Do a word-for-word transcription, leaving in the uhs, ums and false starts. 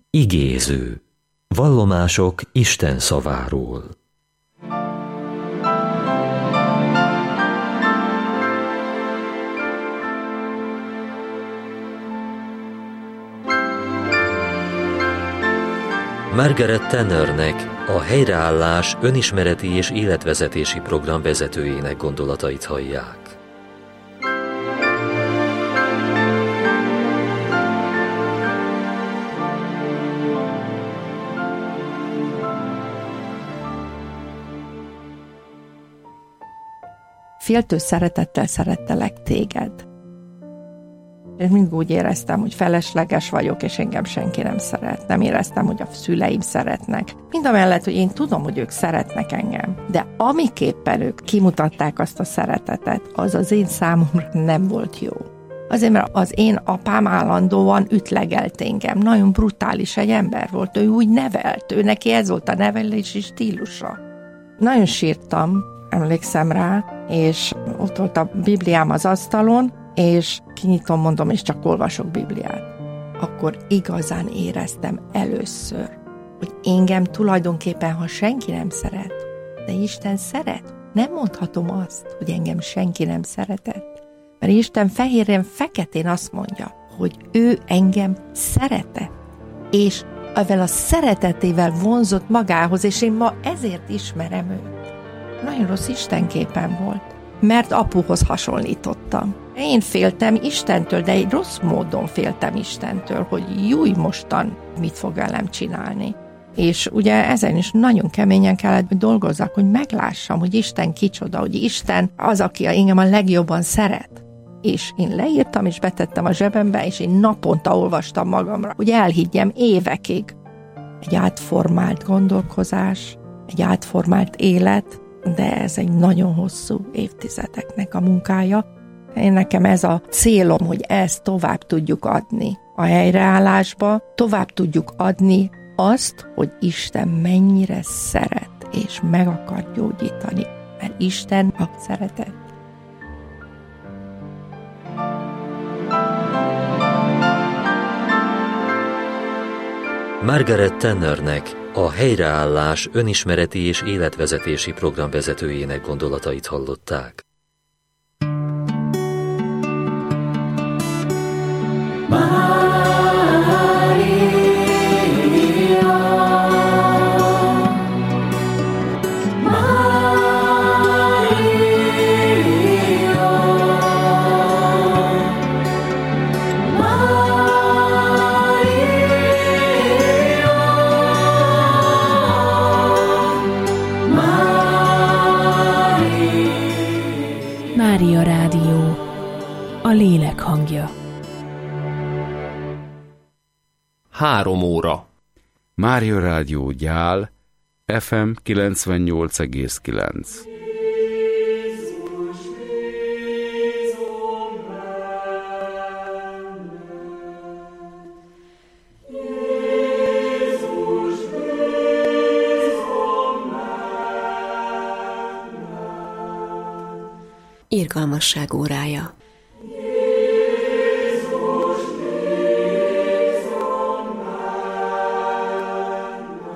Igéző. Vallomások Isten szaváról. Margaret Tannernek, a Helyreállás önismereti és életvezetési program vezetőjének gondolatait hallják. Féltő szeretettel szerettelek téged. Én mindig úgy éreztem, hogy felesleges vagyok, és engem senki nem szeret. Nem éreztem, hogy a szüleim szeretnek. Mindamellett, hogy én tudom, hogy ők szeretnek engem. De amiképpen ők kimutatták azt a szeretetet, az az én számomra nem volt jó. Azért, mert az én apám állandóan ütlegelt engem. Nagyon brutális egy ember volt. Ő úgy nevelt. Ő neki ez volt a nevelési stílusa. Nagyon sírtam, emlékszem rá, és ott volt a Bibliám az asztalon, és kinyitom, mondom, és csak olvasok Bibliát. Akkor igazán éreztem először, hogy engem tulajdonképpen, ha senki nem szeret, de Isten szeret, nem mondhatom azt, hogy engem senki nem szeretett. Mert Isten fehéren feketén azt mondja, hogy ő engem szeretett, és ezzel a szeretetével vonzott magához, és én ma ezért ismerem őt. Nagyon rossz istenképen volt, mert apuhoz hasonlítottam. Én féltem Istentől, de egy rossz módon féltem Istentől, hogy júj, mostan mit fog velem csinálni. És ugye ezen is nagyon keményen kellett, hogy dolgozzak, hogy meglássam, hogy Isten kicsoda, hogy Isten az, aki engem a legjobban szeret. És én leírtam, és betettem a zsebembe, és én naponta olvastam magamra, hogy elhiggyem évekig. Egy átformált gondolkozás, egy átformált élet, de ez egy nagyon hosszú évtizedeknek a munkája. Én nekem ez a célom, hogy ezt tovább tudjuk adni a helyreállásba, tovább tudjuk adni azt, hogy Isten mennyire szeret, és meg akar gyógyítani, mert Isten a szeretet. Margaret Tannernek, a Helyreállás önismereti és életvezetési program vezetőjének gondolatait hallották. Mária Rádió, a lélek hangja. Három óra. Mária Rádió Gyál, ef em kilencvennyolc egész kilenc. Irgalmasság órája.